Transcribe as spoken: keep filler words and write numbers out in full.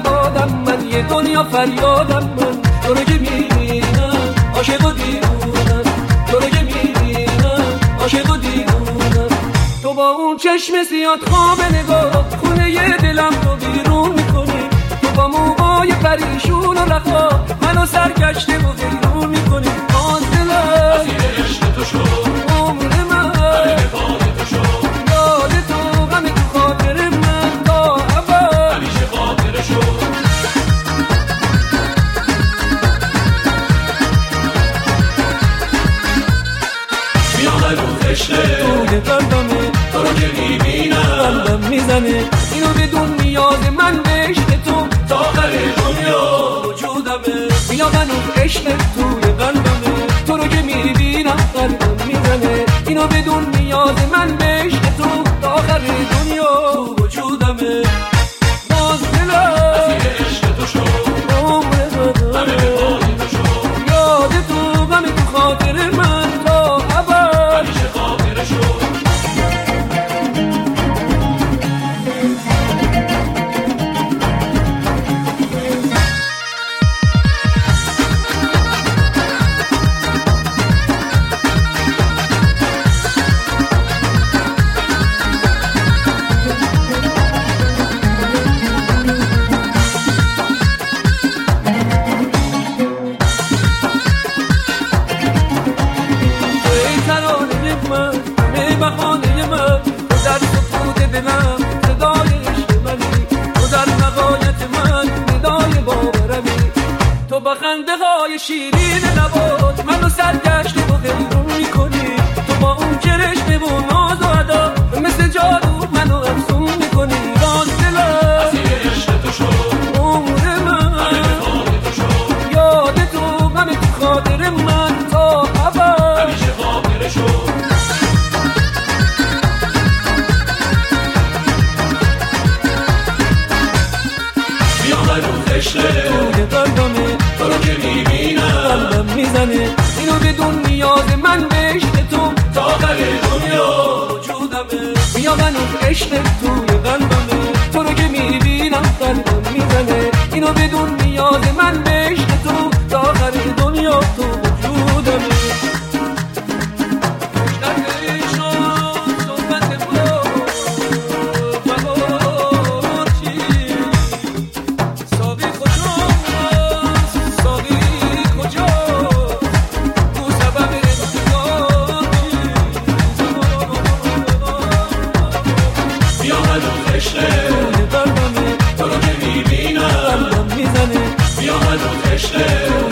بادم من، یه دنیا فریادم من. تو رو که میبینم عاشق و دیوونم، تو رو که میبینم عاشق و دیوونم. تو با اون چشم سیاد خواب نگاه خونه یه دلم رو بیرون میکنی. تو با موهای پریشون و رخا منو سرگشته و حیرون میکنی. باز دلم اسیر عشق تو شد، عمر من غریب پای تو شد. یاد تو غم تو خاطر من تا ابد همیشه خاطره شد. میام رو عشقه توی قلبمه، تو رو که میبینم قلبم میزنه. اینو بدون نیاز من به عشق تو تا آخر دنیا وجودمه. میام رو عشق توی قلبمه، تو رو که میبینم قلبم میزنه. اینو بدون نیاز من به عشق تو تا آخر دنیا وجودمه. باز دلم اسیر عشق تو شد، عمر من غریب پای تو شد. یاد تو غم تو خاطر من تا ابد همیشه خاطره شد. بخانه من تو در سکوت دلم صدای عشق منی. تو در نهایت من ندای باورمی. تو با خنده های شیرین لبات منو سرگشته و حیرون میکنی. تو با اون کرشمه و ناز و ادا مثل جادو منو افسون میکنی. باز دلم اسیر عشق تو شد، عمر من غریب پای تو شد. یاد تو غم تو خاطر من تا ابد همیشه خاطره شد. توی قلبمه، تو رو که میبینم قلبم میزنه. اینو بدون نیاز من به عشق تو تا آخر دنیا وجودمه. بیا من اون عشق توی قلبمه، تو رو که میبینم قلبم میزنه. اینو بدون نیاز من به عشق تو تا آخر دنیا تو وجودمه. توی قلبمه، تو رو که میبینم قلبم میزنه. بیا من رو عشق